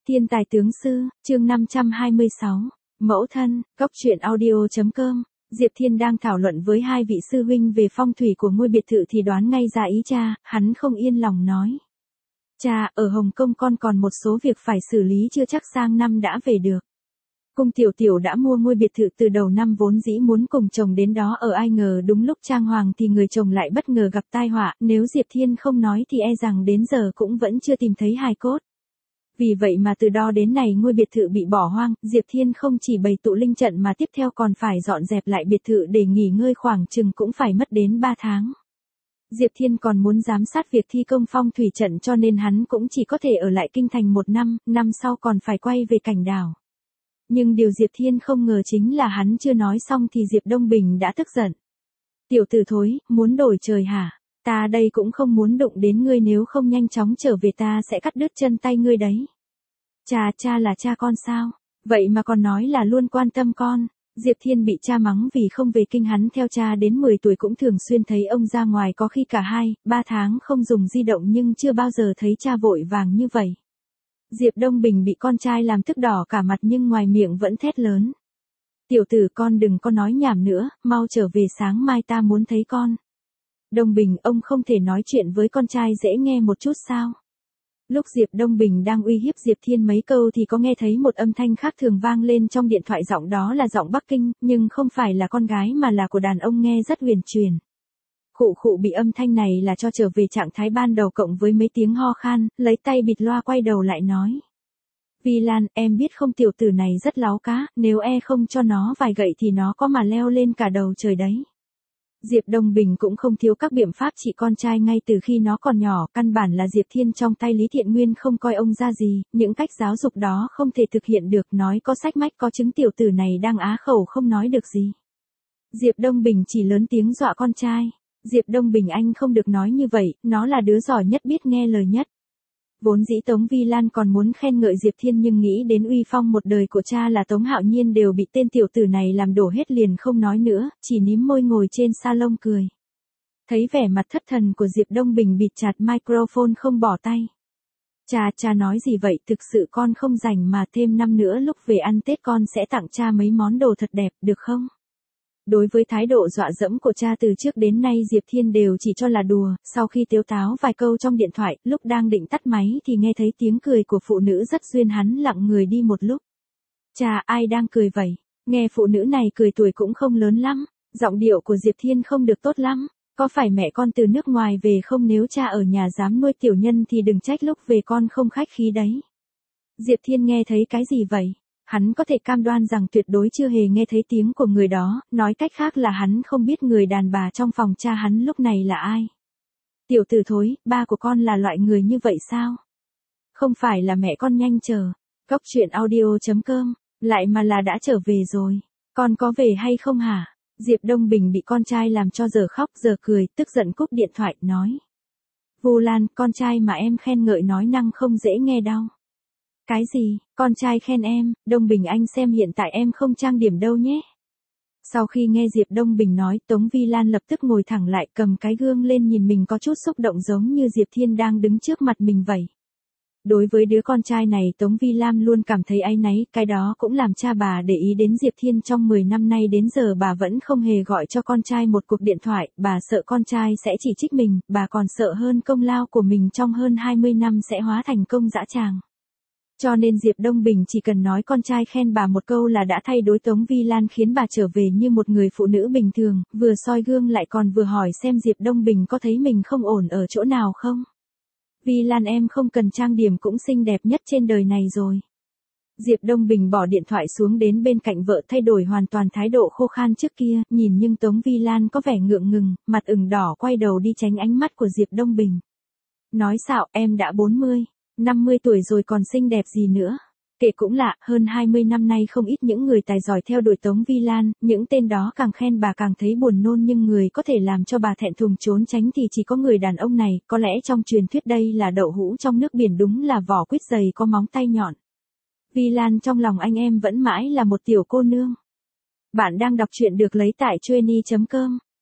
Thiên tài tướng sư, chương 526. Mẫu thân, góc truyện audio.com. Diệp Thiên đang thảo luận với hai vị sư huynh về phong thủy của ngôi biệt thự thì đoán ngay ra ý cha, hắn không yên lòng nói. Cha, ở Hồng Kông con còn một số việc phải xử lý chưa chắc sang năm đã về được. Cung Tiểu Tiểu đã mua ngôi biệt thự từ đầu năm vốn dĩ muốn cùng chồng đến đó ở, ai ngờ đúng lúc trang hoàng thì người chồng lại bất ngờ gặp tai họa, nếu Diệp Thiên không nói thì e rằng đến giờ cũng vẫn chưa tìm thấy hài cốt. Vì vậy mà từ đó đến nay ngôi biệt thự bị bỏ hoang, Diệp Thiên không chỉ bày tụ linh trận mà tiếp theo còn phải dọn dẹp lại biệt thự để nghỉ ngơi, khoảng chừng cũng phải mất đến 3 tháng. Diệp Thiên còn muốn giám sát việc thi công phong thủy trận cho nên hắn cũng chỉ có thể ở lại kinh thành 1 năm, năm sau còn phải quay về Cảnh Đảo. Nhưng điều Diệp Thiên không ngờ chính là hắn chưa nói xong thì Diệp Đông Bình đã tức giận. Tiểu tử thối, muốn đổi trời hả? Ta đây cũng không muốn đụng đến ngươi, nếu không nhanh chóng trở về ta sẽ cắt đứt chân tay ngươi đấy. Cha là cha con sao? Vậy mà còn nói là luôn quan tâm con. Diệp Thiên bị cha mắng vì không về kinh, hắn theo cha đến 10 tuổi cũng thường xuyên thấy ông ra ngoài, có khi cả 2-3 tháng không dùng di động nhưng chưa bao giờ thấy cha vội vàng như vậy. Diệp Đông Bình bị con trai làm tức đỏ cả mặt nhưng ngoài miệng vẫn thét lớn. Tiểu tử, con đừng có nói nhảm nữa, mau trở về, sáng mai ta muốn thấy con. Đông Bình, ông không thể nói chuyện với con trai dễ nghe một chút sao? Lúc Diệp Đông Bình đang uy hiếp Diệp Thiên mấy câu thì có nghe thấy một âm thanh khác thường vang lên trong điện thoại, giọng đó là giọng Bắc Kinh, nhưng không phải là con gái mà là của đàn ông, nghe rất huyền truyền. Khụ bị âm thanh này là cho trở về trạng thái ban đầu cộng với mấy tiếng ho khan, lấy tay bịt loa quay đầu lại nói. Vi Lan, em biết không, tiểu tử này rất láo cá, nếu không cho nó vài gậy thì nó có mà leo lên cả đầu trời đấy. Diệp Đông Bình cũng không thiếu các biện pháp trị con trai ngay từ khi nó còn nhỏ, căn bản là Diệp Thiên trong tay Lý Thiện Nguyên không coi ông ra gì, những cách giáo dục đó không thể thực hiện được, nói có sách mách có chứng, tiểu tử này đang á khẩu không nói được gì. Diệp Đông Bình chỉ lớn tiếng dọa con trai. Diệp Đông Bình, anh không được nói như vậy, nó là đứa giỏi nhất, biết nghe lời nhất. Vốn dĩ Tống Vi Lan còn muốn khen ngợi Diệp Thiên nhưng nghĩ đến uy phong một đời của cha là Tống Hạo Nhiên đều bị tên tiểu tử này làm đổ hết, liền không nói nữa, chỉ mím môi ngồi trên salon cười. Thấy vẻ mặt thất thần của Diệp Đông Bình bịt chặt microphone không bỏ tay. Cha nói gì vậy, thực sự con không rảnh mà, thêm năm nữa lúc về ăn Tết con sẽ tặng cha mấy món đồ thật đẹp, được không? Đối với thái độ dọa dẫm của cha từ trước đến nay Diệp Thiên đều chỉ cho là đùa, sau khi tếu táo vài câu trong điện thoại, lúc đang định tắt máy thì nghe thấy tiếng cười của phụ nữ rất duyên, hắn lặng người đi một lúc. Cha, ai đang cười vậy? Nghe phụ nữ này cười, tuổi cũng không lớn lắm, giọng điệu của Diệp Thiên không được tốt lắm, có phải mẹ con từ nước ngoài về không? Nếu cha ở nhà dám nuôi tiểu nhân thì đừng trách lúc về con không khách khí đấy. Diệp Thiên nghe thấy cái gì vậy? Hắn có thể cam đoan rằng tuyệt đối chưa hề nghe thấy tiếng của người đó, nói cách khác là hắn không biết người đàn bà trong phòng cha hắn lúc này là ai. Tiểu tử thối, ba của con là loại người như vậy sao? Không phải là mẹ con nhanh chờ. Góc truyện audio.com, lại mà là đã trở về rồi. Con có về hay không hả? Diệp Đông Bình bị con trai làm cho giờ khóc giờ cười, tức giận cúp điện thoại, nói. Vu Lan, con trai mà em khen ngợi nói năng không dễ nghe đâu. Cái gì, con trai khen em? Đông Bình, anh xem hiện tại em không trang điểm đâu nhé. Sau khi nghe Diệp Đông Bình nói, Tống Vi Lan lập tức ngồi thẳng lại, cầm cái gương lên nhìn mình có chút xúc động, giống như Diệp Thiên đang đứng trước mặt mình vậy. Đối với đứa con trai này Tống Vi Lan luôn cảm thấy áy náy, cái đó cũng làm cha bà để ý đến Diệp Thiên. Trong 10 năm nay đến giờ bà vẫn không hề gọi cho con trai một cuộc điện thoại, bà sợ con trai sẽ chỉ trích mình, bà còn sợ hơn công lao của mình trong hơn 20 năm sẽ hóa thành công dã tràng. Cho nên Diệp Đông Bình chỉ cần nói con trai khen bà một câu là đã thay đổi Tống Vi Lan, khiến bà trở về như một người phụ nữ bình thường, vừa soi gương lại còn vừa hỏi xem Diệp Đông Bình có thấy mình không ổn ở chỗ nào không. Vi Lan, em không cần trang điểm cũng xinh đẹp nhất trên đời này rồi. Diệp Đông Bình bỏ điện thoại xuống, đến bên cạnh vợ, thay đổi hoàn toàn thái độ khô khan trước kia, nhìn nhưng Tống Vi Lan có vẻ ngượng ngừng, mặt ửng đỏ quay đầu đi tránh ánh mắt của Diệp Đông Bình. Nói xạo, em đã 40-50 tuổi rồi còn xinh đẹp gì nữa. Kể cũng lạ, hơn 20 năm nay không ít những người tài giỏi theo đuổi Tống Vi Lan, những tên đó càng khen bà càng thấy buồn nôn, nhưng người có thể làm cho bà thẹn thùng trốn tránh thì chỉ có người đàn ông này, có lẽ trong truyền thuyết đây là đậu hũ trong nước biển, đúng là vỏ quýt dày có móng tay nhọn. Vi Lan, trong lòng anh em vẫn mãi là một tiểu cô nương. Bạn đang đọc truyện được lấy tại Chueny.com.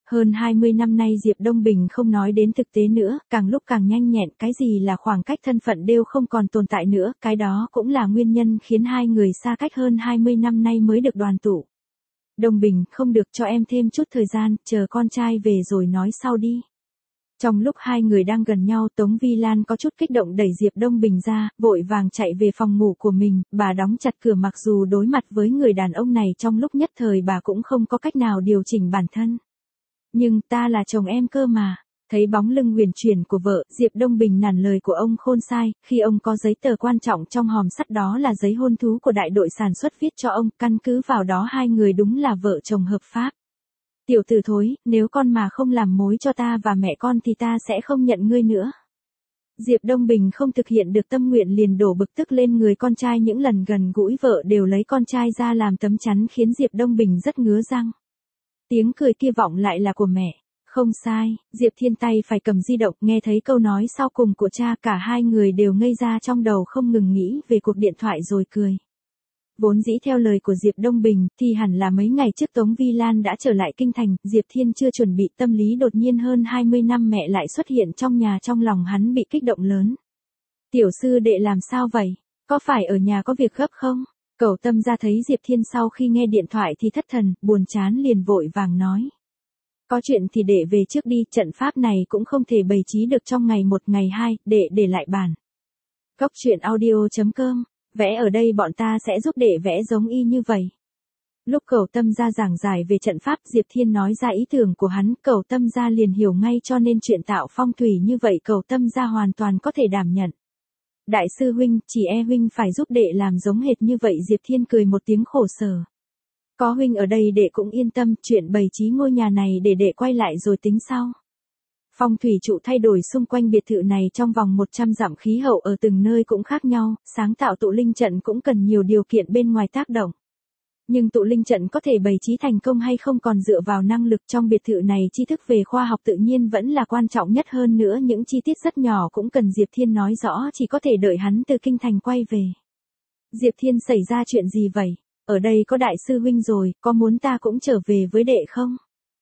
Hơn 20 năm nay Diệp Đông Bình không nói đến thực tế nữa, càng lúc càng nhanh nhẹn, cái gì là khoảng cách thân phận đều không còn tồn tại nữa, cái đó cũng là nguyên nhân khiến hai người xa cách hơn 20 năm nay mới được đoàn tụ. Đông Bình, không được, cho em thêm chút thời gian, chờ con trai về rồi nói sau đi. Trong lúc hai người đang gần nhau, Tống Vi Lan có chút kích động đẩy Diệp Đông Bình ra, vội vàng chạy về phòng ngủ của mình, bà đóng chặt cửa mặc dù đối mặt với người đàn ông này trong lúc nhất thời bà cũng không có cách nào điều chỉnh bản thân. Nhưng ta là chồng em cơ mà. Thấy bóng lưng huyền chuyển của vợ, Diệp Đông Bình nản lời của ông khôn sai, khi ông có giấy tờ quan trọng trong hòm sắt đó là giấy hôn thú của đại đội sản xuất viết cho ông, căn cứ vào đó hai người đúng là vợ chồng hợp pháp. Tiểu tử thối, nếu con mà không làm mối cho ta và mẹ con thì ta sẽ không nhận ngươi nữa. Diệp Đông Bình không thực hiện được tâm nguyện liền đổ bực tức lên người con trai, những lần gần gũi vợ đều lấy con trai ra làm tấm chắn khiến Diệp Đông Bình rất ngứa răng. Tiếng cười kia vọng lại là của mẹ. Không sai, Diệp Thiên tay phải cầm di động, nghe thấy câu nói sau cùng của cha, cả hai người đều ngây ra trong đầu không ngừng nghĩ về cuộc điện thoại rồi cười. Vốn dĩ theo lời của Diệp Đông Bình, thì hẳn là mấy ngày trước Tống Vi Lan đã trở lại kinh thành, Diệp Thiên chưa chuẩn bị tâm lý, đột nhiên hơn 20 năm mẹ lại xuất hiện trong nhà, trong lòng hắn bị kích động lớn. Tiểu sư đệ làm sao vậy? Có phải ở nhà có việc gấp không? Cẩu Tâm ra thấy Diệp Thiên sau khi nghe điện thoại thì thất thần, buồn chán liền vội vàng nói. Có chuyện thì để về trước đi, trận pháp này cũng không thể bày trí được trong ngày một ngày hai, để lại bàn. Góc truyện audio.com, vẽ ở đây bọn ta sẽ giúp đệ vẽ giống y như vậy. Lúc Cẩu Tâm ra giảng giải về trận pháp, Diệp Thiên nói ra ý tưởng của hắn, Cẩu Tâm ra liền hiểu ngay, cho nên chuyện tạo phong thủy như vậy Cẩu Tâm ra hoàn toàn có thể đảm nhận. Đại sư huynh, chỉ huynh phải giúp đệ làm giống hệt như vậy. Diệp Thiên cười một tiếng khổ sở. Có huynh ở đây đệ cũng yên tâm, chuyện bày trí ngôi nhà này để đệ quay lại rồi tính sau. Phong thủy trụ thay đổi xung quanh biệt thự này trong vòng 100 dặm, khí hậu ở từng nơi cũng khác nhau, sáng tạo tụ linh trận cũng cần nhiều điều kiện bên ngoài tác động. Nhưng tụ linh trận có thể bày trí thành công hay không còn dựa vào năng lực trong biệt thự này, tri thức về khoa học tự nhiên vẫn là quan trọng nhất, hơn nữa những chi tiết rất nhỏ cũng cần Diệp Thiên nói rõ, chỉ có thể đợi hắn từ kinh thành quay về. Diệp Thiên, xảy ra chuyện gì vậy? Ở đây có đại sư huynh rồi, có muốn ta cũng trở về với đệ không?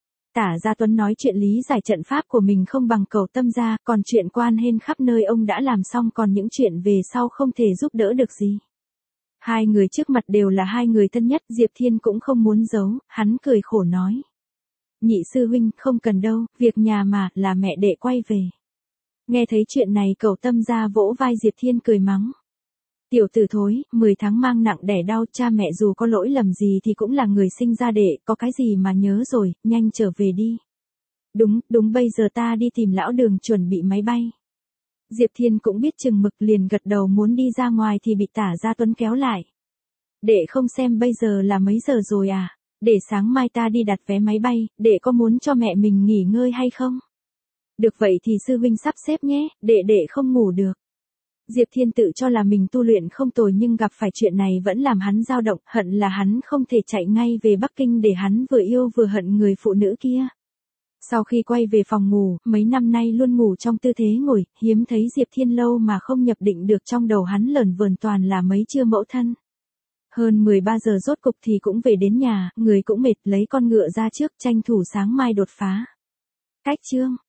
Tả Gia Tuấn nói chuyện lý giải trận pháp của mình không bằng Cẩu Tâm gia, còn chuyện quan hên khắp nơi ông đã làm xong, còn những chuyện về sau không thể giúp đỡ được gì. Hai người trước mặt đều là hai người thân nhất, Diệp Thiên cũng không muốn giấu, hắn cười khổ nói. Nhị sư huynh, không cần đâu, việc nhà mà, là mẹ đệ quay về. Nghe thấy chuyện này Cẩu Tâm gia vỗ vai Diệp Thiên cười mắng. Tiểu tử thối, 10 tháng mang nặng đẻ đau, cha mẹ dù có lỗi lầm gì thì cũng là người sinh ra đệ, có cái gì mà nhớ rồi, nhanh trở về đi. Đúng bây giờ ta đi tìm lão Đường chuẩn bị máy bay. Diệp Thiên cũng biết chừng mực liền gật đầu muốn đi ra ngoài thì bị Tả Gia Tuấn kéo lại. Đệ không xem bây giờ là mấy giờ rồi à? Để sáng mai ta đi đặt vé máy bay, đệ có muốn cho mẹ mình nghỉ ngơi hay không? Được vậy thì sư huynh sắp xếp nhé, đệ không ngủ được. Diệp Thiên tự cho là mình tu luyện không tồi nhưng gặp phải chuyện này vẫn làm hắn dao động, hận là hắn không thể chạy ngay về Bắc Kinh để hắn vừa yêu vừa hận người phụ nữ kia. Sau khi quay về phòng ngủ, mấy năm nay luôn ngủ trong tư thế ngồi, hiếm thấy Diệp Thiên lâu mà không nhập định được, trong đầu hắn lởn vởn toàn là mấy chưa mẫu thân. Hơn 13 giờ rốt cục thì cũng về đến nhà, người cũng mệt, lấy con ngựa ra trước tranh thủ sáng mai đột phá. Cách chương